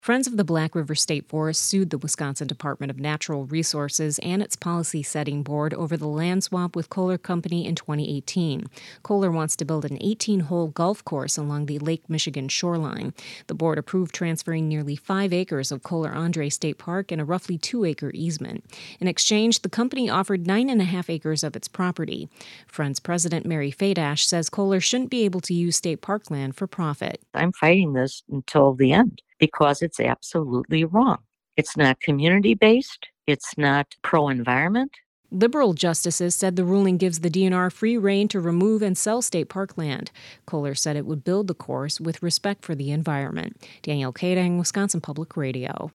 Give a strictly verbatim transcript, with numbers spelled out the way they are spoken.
Friends of the Black River State Forest sued the Wisconsin Department of Natural Resources and its policy setting board over the land swap with Kohler Company in twenty eighteen. Kohler wants to build an eighteen-hole golf course along the Lake Michigan shoreline. The board approved transferring nearly five acres of Kohler Andre State Park and a roughly two-acre easement. In exchange, the company offered nine and a half acres of its property. Friends President Mary Fadash says Kohler shouldn't be able to use state park land for profit. I'm fighting this until the end, because it's absolutely wrong. It's not community-based. It's not pro-environment. Liberal justices said the ruling gives the D N R free rein to remove and sell state park land. Kohler said it would build the course with respect for the environment. Danielle Kading, Wisconsin Public Radio.